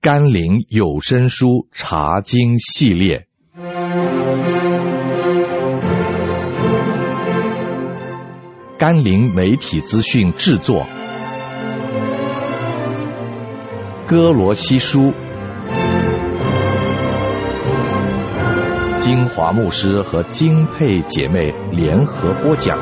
甘霖有声书查经系列，甘霖媒体资讯制作，歌罗西书，金华牧师和金佩姐妹联合播讲。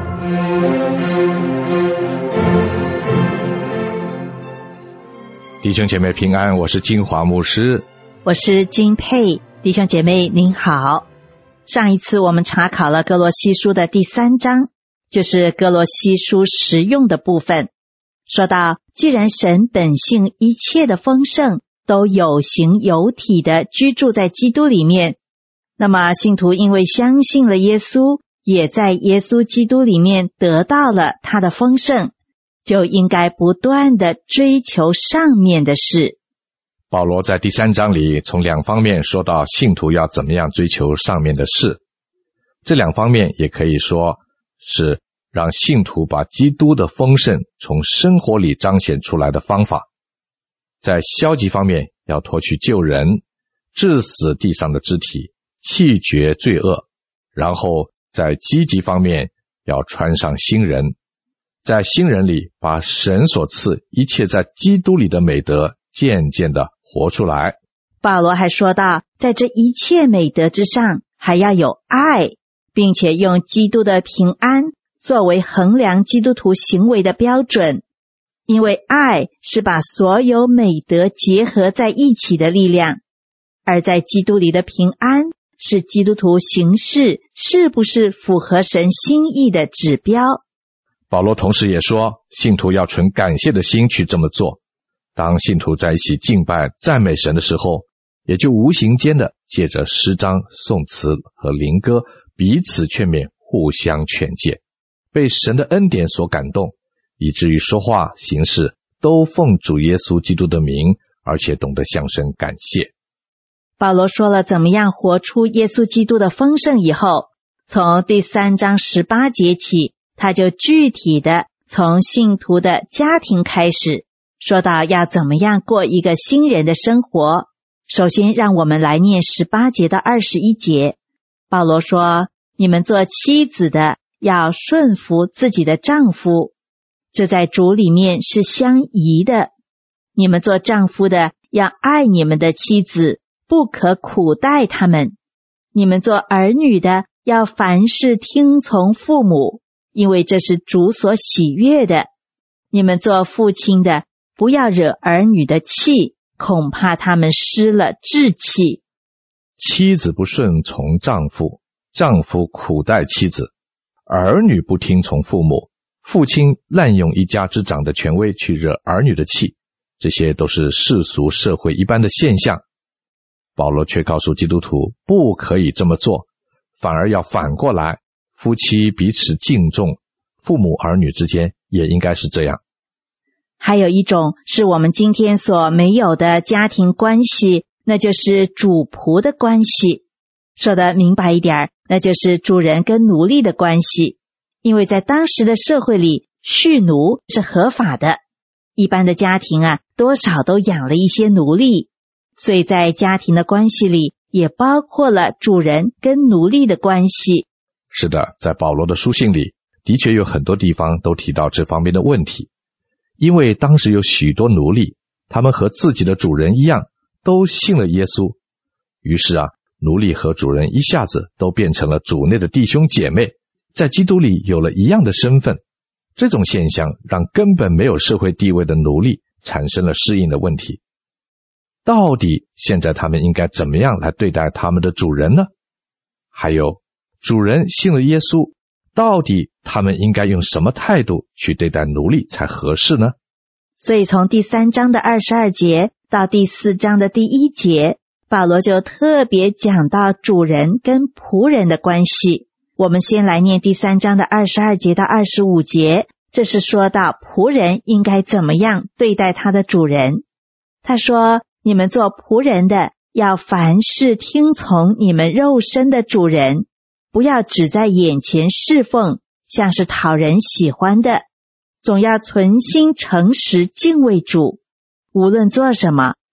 弟兄姐妹平安，我是金华牧师， 我是金佩。弟兄姐妹您好，上一次我们查考了歌罗西书的第3章，就是歌罗西书实用的部分，说到既然神本性一切的丰盛都有形有体的居住在基督里面，那么信徒因为相信了耶稣，也在耶稣基督里面得到了他的丰盛，就应该不断地追求上面的事。 保罗在第3章里从2方面说到信徒要怎么样追求上面的事，这2方面也可以说是让信徒把基督的丰盛从生活里彰显出来的方法。在消极方面要脱去旧人，治死地上的肢体，弃绝罪恶，然后在积极方面要穿上新人，在新人里把神所赐一切在基督里的美德渐渐地活出来。 保罗还说到，在这一切美德之上还要有爱，并且用基督的平安作为衡量基督徒行为的标准，因为爱是把所有美德结合在一起的力量，而在基督里的平安是基督徒行事是不是符合神心意的指标。 保罗同时也说，信徒要存感谢的心去这么做。当信徒在一起敬拜赞美神的时候，也就无形间的借着诗章、颂词和灵歌彼此劝勉，互相劝诫，被神的恩典所感动，以至于说话行事都奉主耶稣基督的名，而且懂得向神感谢。 保罗说了怎么样活出耶稣基督的丰盛以后，从第3章18节起，他就具体的从信徒的家庭开始，说到要怎么样过一个新人的生活。首先让我们来念18节到21节。保罗说，你们做妻子的要顺服自己的丈夫，这在主里面是相宜的。你们做丈夫的要爱你们的妻子，不可苦待他们。你们做儿女的要凡事听从父母，因为这是主所喜悦的。你们做父亲的不要惹儿女的气，恐怕他们失了志气。 妻子不顺从丈夫，丈夫苦待妻子，儿女不听从父母，父亲滥用一家之长的权威去惹儿女的气，这些都是世俗社会一般的现象。保罗却告诉基督徒不可以这么做，反而要反过来，夫妻彼此敬重，父母儿女之间也应该是这样。 还有一种是我们今天所没有的家庭关系，那就是主仆的关系。说得明白一点，那就是主人跟奴隶的关系。因为在当时的社会里，蓄奴是合法的，一般的家庭多少都养了一些奴隶，所以在家庭的关系里也包括了主人跟奴隶的关系。 是的，在保罗的书信里的确有很多地方都提到这方面的问题。因为当时有许多奴隶，他们和自己的主人一样都信了耶稣，于是奴隶和主人一下子都变成了主内的弟兄姐妹，在基督里有了一样的身份。这种现象让根本没有社会地位的奴隶产生了适应的问题。到底现在他们应该怎么样来对待他们的主人呢？还有，主人信了耶稣，到底他们应该用什么态度去对待奴隶才合适呢？ 所以从第3章的22节到第4章的第1节，保罗就特别讲到主人跟仆人的关系。我们先来念第3章的22节到25节，这是说到仆人应该怎么样对待他的主人。他说，你们做仆人的要凡事听从你们肉身的主人，不要只在眼前侍奉，像是讨人喜欢的，总要存心诚实敬畏主。无论做什么，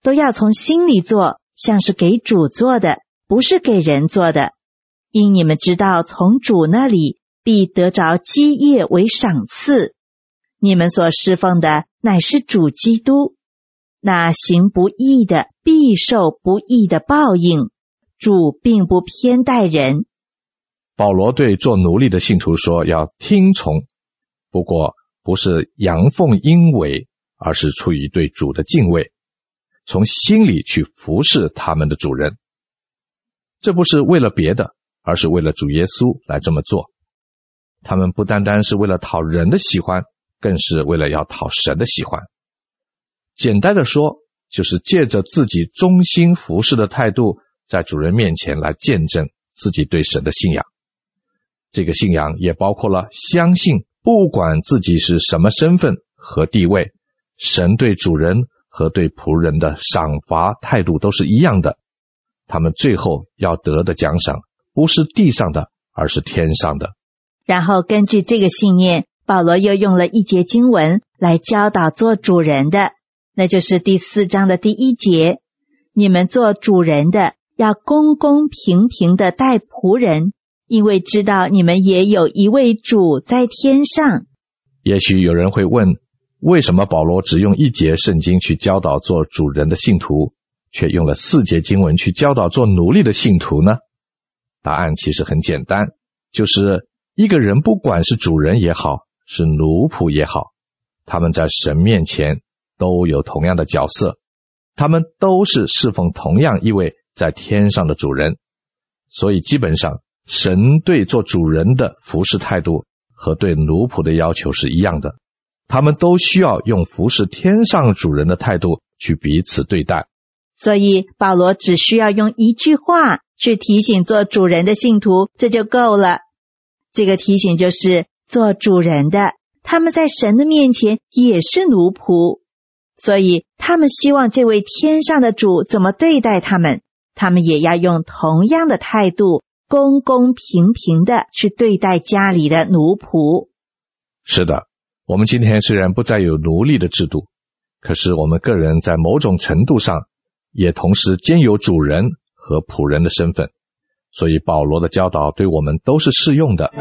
都要从心里做，像是给主做的，不是给人做的。因你们知道，从主那里必得着基业为赏赐。你们所侍奉的乃是主基督，那行不义的必受不义的报应。主并不偏待人。 保罗对做奴隶的信徒说要听从，不过不是阳奉阴违，而是出于对主的敬畏，从心里去服侍他们的主人。这不是为了别的，而是为了主耶稣来这么做。他们不单单是为了讨人的喜欢，更是为了要讨神的喜欢。简单的说，就是借着自己忠心服侍的态度，在主人面前来见证自己对神的信仰。这个信仰也包括了相信，不管自己是什么身份和地位，神对主人和对仆人的赏罚态度都是一样的。他们最后要得的奖赏，不是地上的，而是天上的。 然后根据这个信念，保罗又用了一节经文来教导做主人的，那就是第4章的第1节。你们做主人的，要公公平平的待仆人，因为知道你们也有一位主在天上。 也许有人会问，为什么保罗只用1节圣经去教导做主人的信徒，却用了4节经文去教导做奴隶的信徒呢？答案其实很简单，就是一个人不管是主人也好，是奴仆也好，他们在神面前都有同样的角色，他们都是侍奉同样一位在天上的主人。所以基本上神对做主人的服侍态度和对奴仆的要求是一样的，他们都需要用服侍天上主人的态度去彼此对待。 所以保罗只需要用一句话去提醒做主人的信徒，这就够了。这个提醒就是做主人的，他们在神的面前也是奴仆，所以他们希望这位天上的主怎么对待他们，他们也要用同样的态度，公公平平的去对待家里的奴仆。 是的，我们今天虽然不再有奴隶的制度，可是我们个人在某种程度上也同时兼有主人和仆人的身份，所以保罗的教导对我们都是适用的。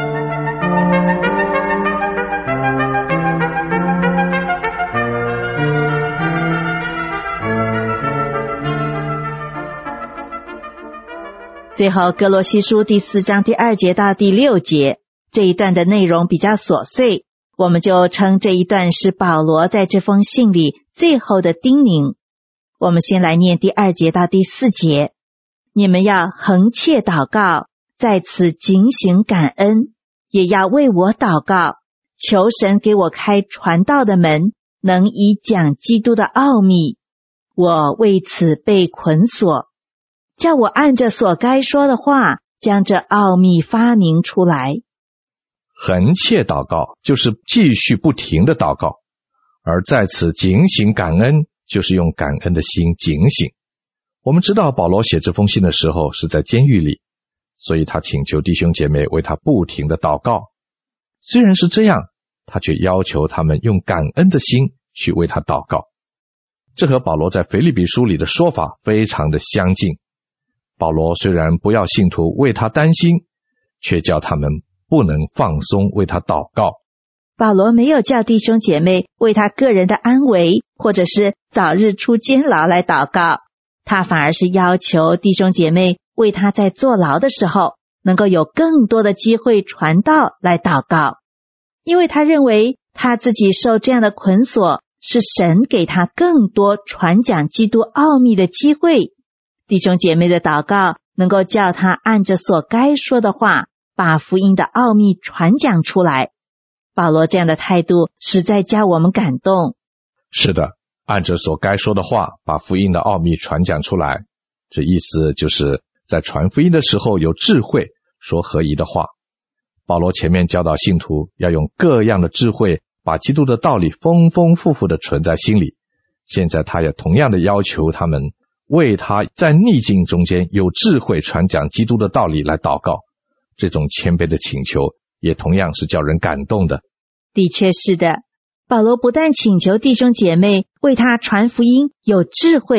最后哥罗西书第4章第2节到第6节，这一段的内容比较琐碎，我们就称这一段是保罗在这封信里最后的叮咛。我们先来念第2节到第4节。你们要恒切祷告，在此警醒感恩，也要为我祷告，求神给我开传道的门，能以讲基督的奥秘。我为此被捆锁，叫我按着所该说的话，将这奥秘发明出来。 恒切祷告就是继续不停的祷告，而在此警醒感恩就是用感恩的心警醒。我们知道保罗写这封信的时候是在监狱里，所以他请求弟兄姐妹为他不停的祷告。虽然是这样，他却要求他们用感恩的心去为他祷告。这和保罗在腓立比书里的说法非常的相近。保罗虽然不要信徒为他担心，却叫他们不能放松为他祷告。 保罗没有叫弟兄姐妹为他个人的安危或者是早日出监牢来祷告，他反而是要求弟兄姐妹为他在坐牢的时候能够有更多的机会传道来祷告，因为他认为他自己受这样的捆锁是神给他更多传讲基督奥秘的机会。弟兄姐妹的祷告能够叫他按着所该说的话，把福音的奥秘传讲出来。保罗这样的态度实在叫我们感动。 是的，按着所该说的话，把福音的奥秘传讲出来，这意思就是在传福音的时候有智慧，说合宜的话。保罗前面教导信徒要用各样的智慧，把基督的道理丰丰富富的存在心里，现在他也同样的要求他们为他在逆境中间有智慧传讲基督的道理来祷告。这种谦卑的请求也同样是叫人感动的。 的确是的，保罗不但请求弟兄姐妹为他传福音有智慧，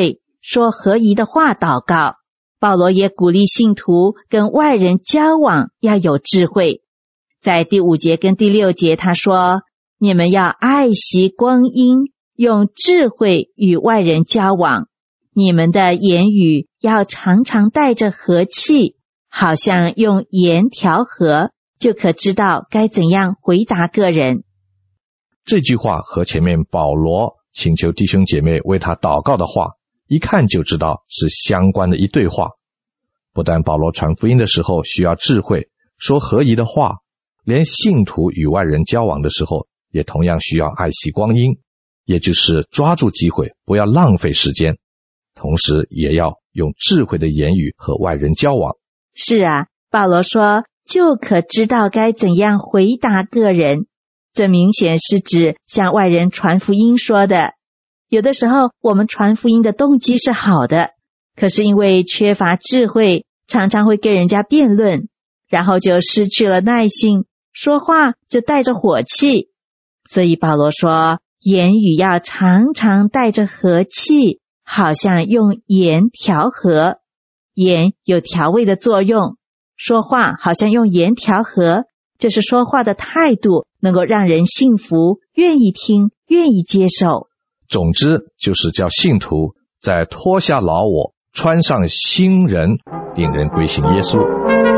说合宜的话祷告。保罗也鼓励信徒跟外人交往要有智慧。在第5节跟第6节他说，你们要爱惜光阴，用智慧与外人交往，你们的言语要常常带着和气，好像用盐调和，就可知道该怎样回答个人。 这句话和前面保罗请求弟兄姐妹为他祷告的话，一看就知道是相关的一对话。不但保罗传福音的时候需要智慧，说合宜的话，连信徒与外人交往的时候也同样需要爱惜光阴，也就是抓住机会，不要浪费时间，同时也要用智慧的言语和外人交往。 是啊，保罗说就可知道该怎样回答个人，这明显是指向外人传福音说的。有的时候我们传福音的动机是好的，可是因为缺乏智慧，常常会跟人家辩论，然后就失去了耐性，说话就带着火气。所以保罗说，言语要常常带着和气，好像用盐调和。盐有调味的作用，说话好像用盐调和，就是说话的态度能够让人信服，愿意听，愿意接受。 总之就是叫信徒在脱下老我，穿上新人，令人归信耶稣。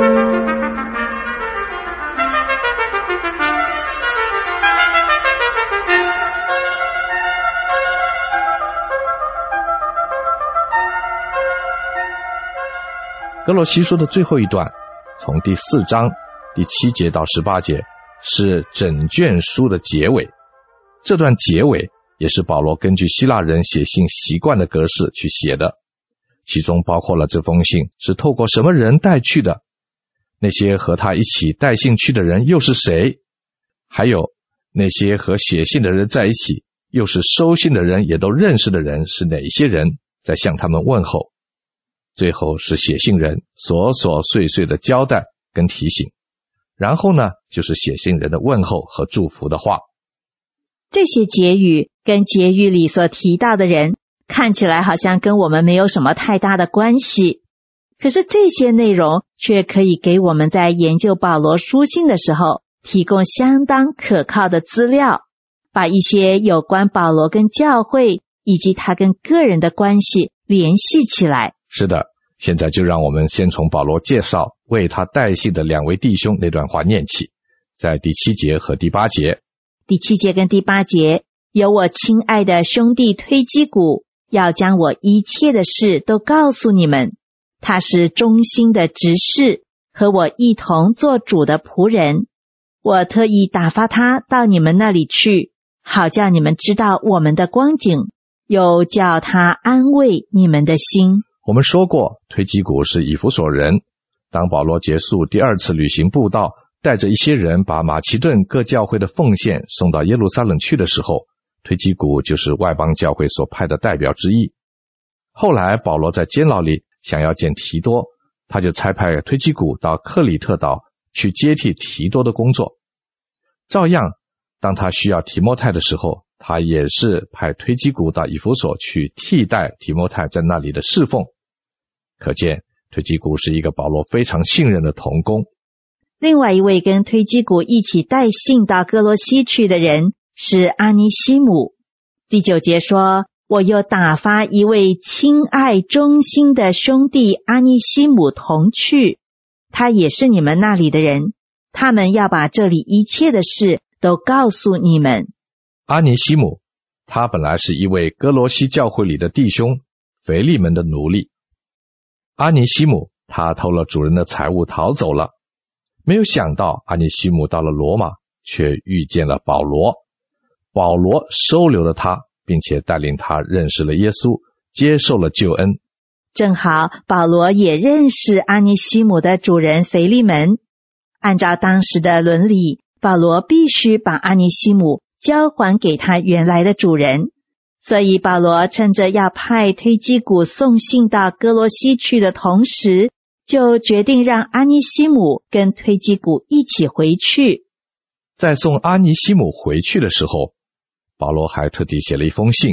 哥罗西书的最后一段，从第4章第7节到18节，是整卷书的结尾。这段结尾也是保罗根据希腊人写信习惯的格式去写的，其中包括了这封信是透过什么人带去的，那些和他一起带信去的人又是谁，还有那些和写信的人在一起又是收信的人也都认识的人是哪些人，在向他们问候。最后是写信人琐琐碎碎的交代跟提醒，然后呢就是写信人的问候和祝福的话。 这些结语跟结语里所提到的人看起来好像跟我们没有什么太大的关系，可是这些内容却可以给我们在研究保罗书信的时候提供相当可靠的资料，把一些有关保罗跟教会以及他跟个人的关系联系起来。 是的，现在就让我们先从保罗介绍为他带信的2位弟兄那段话念起，在第7节和第8节。 第7节跟第8节，有我亲爱的兄弟推基古，要将我一切的事都告诉你们。他是忠心的执事，和我一同做主的仆人。我特意打发他到你们那里去，好叫你们知道我们的光景，又叫他安慰你们的心。 我们说过，推基古是以弗所人。当保罗结束第2次旅行布道，带着一些人把马其顿各教会的奉献送到耶路撒冷去的时候，推基古就是外邦教会所派的代表之一。后来保罗在监牢里想要见提多，他就差派推基古到克里特岛去接替提多的工作。照样，当他需要提摩太的时候，他也是派推基古到以弗所去替代提摩太在那里的侍奉。可见推基古是一个保罗非常信任的同工。 另外一位跟推基古一起带信到哥罗西去的人是阿尼西姆。第9节说，我又打发一位亲爱忠心的兄弟阿尼西姆同去，他也是你们那里的人，他们要把这里一切的事都告诉你们。 阿尼西姆，他本来是一位哥罗西教会里的弟兄，腓利门的奴隶。阿尼西姆他偷了主人的财物逃走了，没有想到阿尼西姆到了罗马，却遇见了保罗。保罗收留了他，并且带领他认识了耶稣，接受了救恩。 正好保罗也认识阿尼西姆的主人腓利门。按照当时的伦理，保罗必须把阿尼西姆交还给他原来的主人，所以保罗趁着要派推基古送信到哥罗西去的同时，就决定让阿尼西姆跟推基古一起回去。 在送阿尼西姆回去的时候，保罗还特地写了一封信，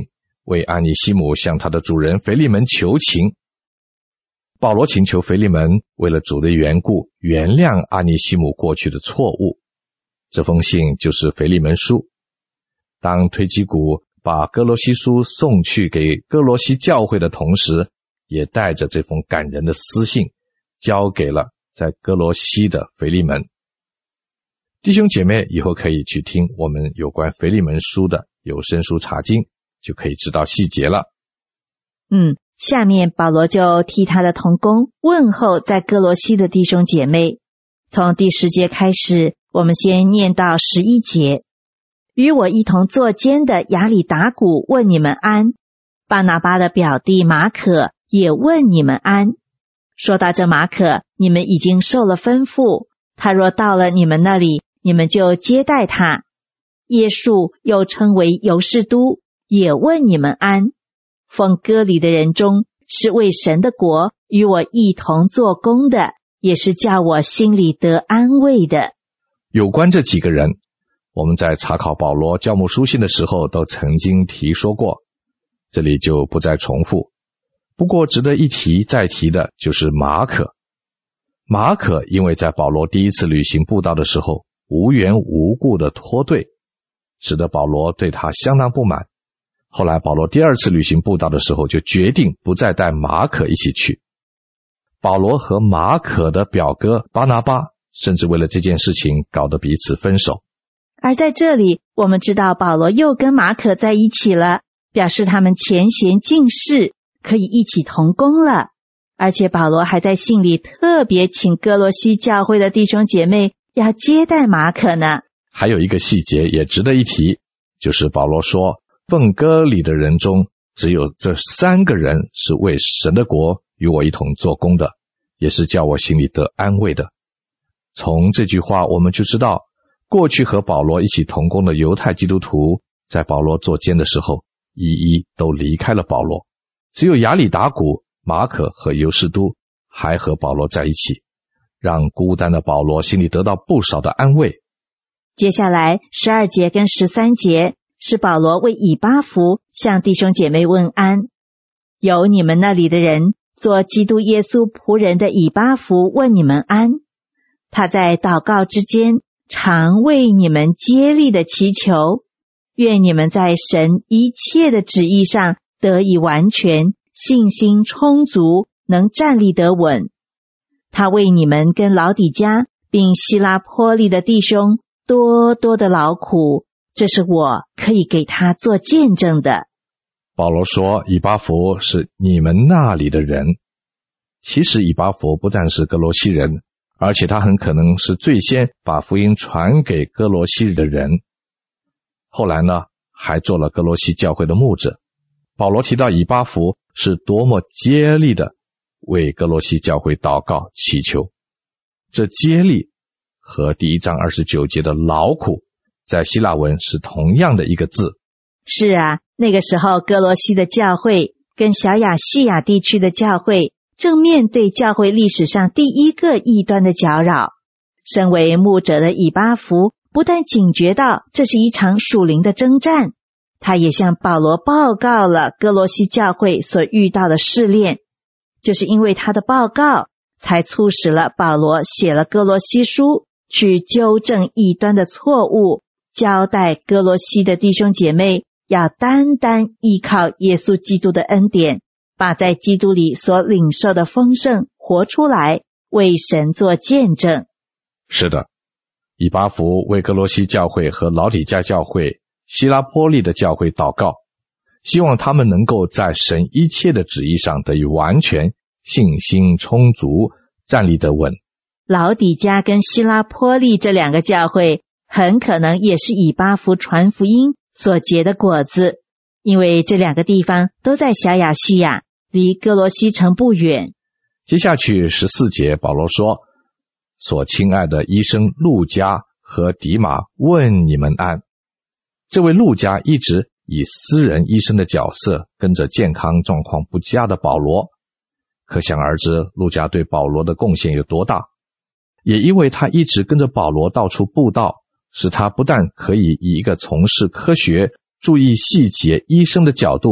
为阿尼西姆向他的主人腓利门求情。保罗请求腓利门为了主的缘故原谅阿尼西姆过去的错误。这封信就是腓利门书。当推基古把哥罗西书送去给哥罗西教会的同时，也带着这封感人的私信交给了在哥罗西的腓利门。弟兄姐妹以后可以去听我们有关腓利门书的有声书查经，就可以知道细节了。 下面保罗就替他的同工问候在哥罗西的弟兄姐妹。从第10节开始，我们先念到11节。与我一同作监的亚里达古问你们安，巴拿巴的表弟马可也问你们安。说到这马可，你们已经受了吩咐，他若到了你们那里，你们就接待他。耶稣又称为犹士都，也问你们安。奉割礼的人中，是为神的国与我一同做工的，也是叫我心里得安慰的。 有关这几个人，我们在查考保罗教牧书信的时候都曾经提说过，这里就不再重复。不过值得一提再提的就是马可。马可因为在保罗第一次旅行布道的时候无缘无故的脱队，使得保罗对他相当不满。后来保罗第二次旅行布道的时候就决定不再带马可一起去。保罗和马可的表哥巴拿巴甚至为了这件事情搞得彼此分手。 而在这里我们知道保罗又跟马可在一起了，表示他们前嫌尽释，可以一起同工了。而且保罗还在信里特别请哥罗西教会的弟兄姐妹要接待马可呢。 还有一个细节也值得一提，就是保罗说奉割礼的人中只有这3个人是为神的国与我一同做工的，也是叫我心里得安慰的。从这句话我们就知道，过去和保罗一起同工的犹太基督徒在保罗做监的时候一一都离开了保罗，只有亚里达古、马可和犹士都还和保罗在一起，让孤单的保罗心里得到不少的安慰。 接下来12节跟13节是保罗为以巴弗向弟兄姐妹问安。有你们那里的人，做基督耶稣仆人的以巴弗问你们安。他在祷告之间常为你们竭力的祈求，愿你们在神一切的旨意上得以完全，信心充足，能站立得稳。他为你们跟老底嘉并希拉波利的弟兄多多的劳苦，这是我可以给他做见证的。 保罗说以巴弗是你们那里的人，其实以巴弗不但是哥罗西人，而且他很可能是最先把福音传给哥罗西的人。后来呢，还做了哥罗西教会的牧者。保罗提到以巴弗是多么竭力的为哥罗西教会祷告祈求，这竭力和第1章29节的劳苦在希腊文是同样的一个字。 是啊，那个时候哥罗西的教会跟小亚细亚地区的教会正面对教会历史上第一个异端的搅扰。身为牧者的以巴弗不但警觉到这是一场属灵的征战，他也向保罗报告了哥罗西教会所遇到的试炼。就是因为他的报告，才促使了保罗写了哥罗西书，去纠正异端的错误，交代哥罗西的弟兄姐妹要单单依靠耶稣基督的恩典，把在基督里所领受的丰盛活出来，为神做见证。 是的，以巴弗为哥罗西教会和老底嘉教会、希拉波利的教会祷告，希望他们能够在神一切的旨意上得以完全，信心充足，站立得稳。 老底嘉跟希拉波利这2个教会很可能也是以巴弗传福音所结的果子，因为这2个地方都在小亚细亚，离哥罗西城不远。 接下去14节保罗说，所亲爱的医生路加和迪马问你们安。这位路加一直以私人医生的角色跟着健康状况不佳的保罗，可想而知路加对保罗的贡献有多大。也因为他一直跟着保罗到处布道，使他不但可以以一个从事科学、注意细节医生的角度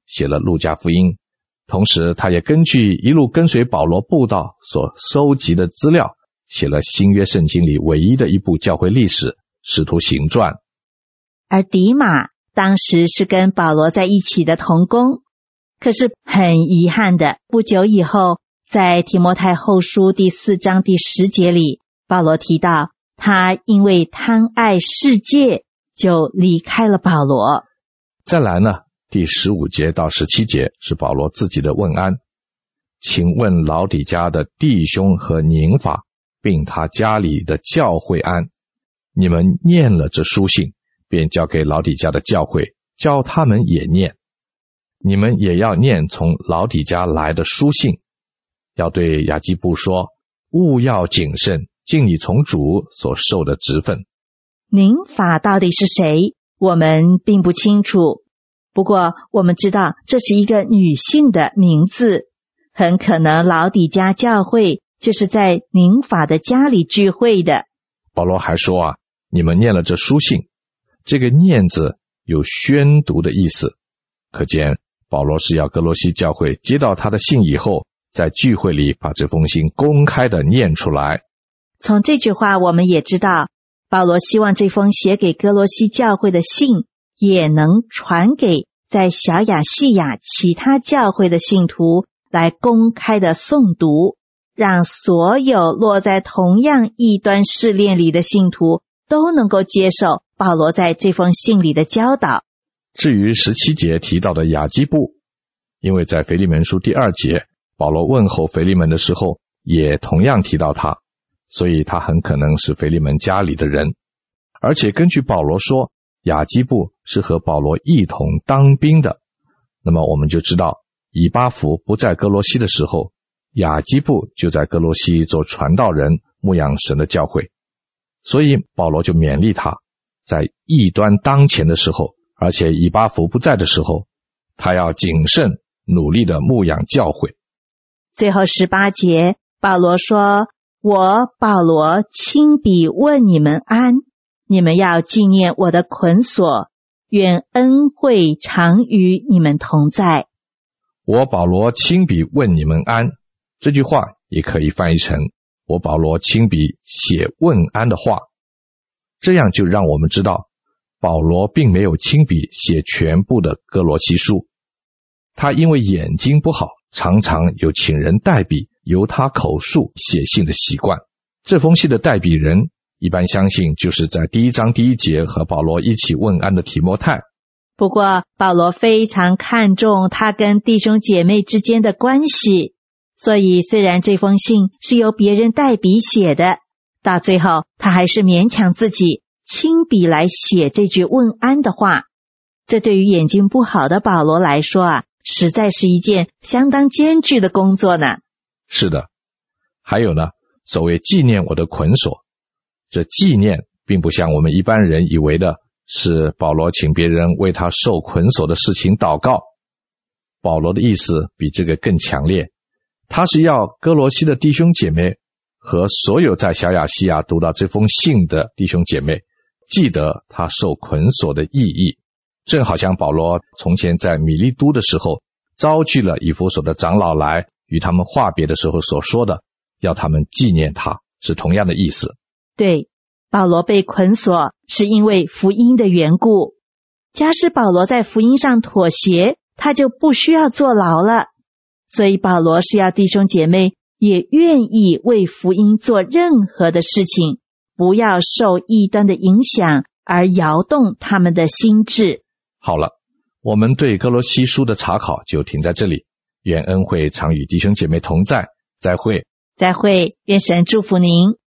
写了路加福音，同时他也根据一路跟随保罗布道所收集的资料，写了新约圣经里唯一的一部教会历史使徒行传。 而迪马当时是跟保罗在一起的同工，可是很遗憾的，不久以后在提摩太后书第4章第10节里，保罗提到他因为贪爱世界就离开了保罗。 再来呢，第15节到17节是保罗自己的问安，请问老底家的弟兄和宁法，并他家里的教会安。你们念了这书信，便交给老底家的教会，叫他们也念。你们也要念从老底家来的书信，要对雅基布说，务要谨慎，尽你从主所受的职分。 宁法到底是谁？我们并不清楚，不过我们知道这是一个女性的名字，很可能老底家教会就是在宁法的家里聚会的。 保罗还说你们念了这书信，这个念字有宣读的意思，可见保罗是要哥罗西教会接到他的信以后，在聚会里把这封信公开的念出来。 从这句话我们也知道，保罗希望这封写给哥罗西教会的信也能传给在小亚细亚其他教会的信徒，来公开的诵读，让所有落在同样异端试炼里的信徒都能够接受保罗在这封信里的教导。 至于17节提到的雅基布，因为在腓利门书第2节，保罗问候腓利门的时候也同样提到他，所以他很可能是腓利门家里的人。而且根据保罗说，雅基布是和保罗一同当兵的，那么我们就知道以巴弗不在哥罗西的时候，雅基布就在哥罗西做传道人，牧养神的教会。所以保罗就勉励他，在异端当前的时候，而且以巴弗不在的时候，他要谨慎努力的牧养教会。 最后18节，保罗说，我保罗亲笔问你们安，你们要纪念我的捆锁，愿恩惠常与你们同在。 我保罗亲笔问你们安，这句话也可以翻译成我保罗亲笔写问安的话。这样就让我们知道，保罗并没有亲笔写全部的哥罗西书，他因为眼睛不好，常常有请人代笔由他口述写信的习惯。这封信的代笔人一般相信就是在第1章第1节和保罗一起问安的提摩太。 不过保罗非常看重他跟弟兄姐妹之间的关系，所以虽然这封信是由别人代笔写的，到最后他还是勉强自己亲笔来写这句问安的话。这对于眼睛不好的保罗来说实在是一件相当艰巨的工作呢。 是的，还有呢，所谓纪念我的捆锁，这纪念并不像我们一般人以为的是保罗请别人为他受捆锁的事情祷告。保罗的意思比这个更强烈，他是要哥罗西的弟兄姐妹和所有在小亚细亚读到这封信的弟兄姐妹记得他受捆锁的意义，正好像保罗从前在米利都的时候招聚了以弗所的长老来与他们话别的时候所说的，要他们纪念他，是同样的意思。 对，保罗被捆锁是因为福音的缘故，假使保罗在福音上妥协，他就不需要坐牢了。所以保罗是要弟兄姐妹也愿意为福音做任何的事情，不要受异端的影响而摇动他们的心智。 好了，我们对哥罗西书的查考就停在这里，愿恩惠常与弟兄姐妹同在，再会。 再会，愿神祝福您。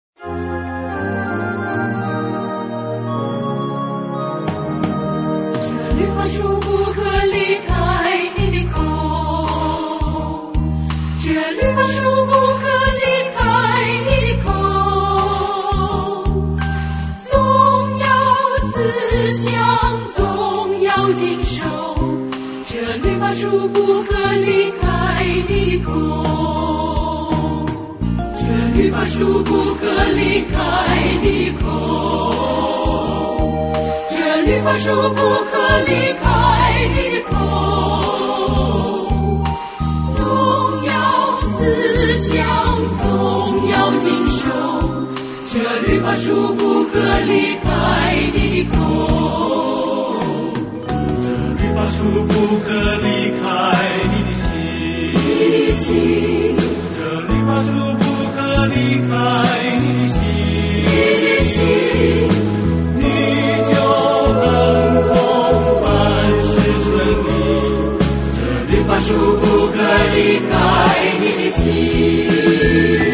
这律法书不可离开你的口，这律法书不可离开你的口，总要思想，总要谨守，这律法书不可离开你的口，这律法书不可离开你的口，这这律法书不可离开你的口，总要思想，总要谨守，这律法书不可离开你的口， 这律法书不可离开你的心，这律法书不可离开你的心，你就能够凡事顺利。这律法书不可离开你的心。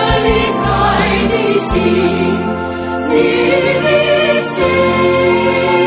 你的心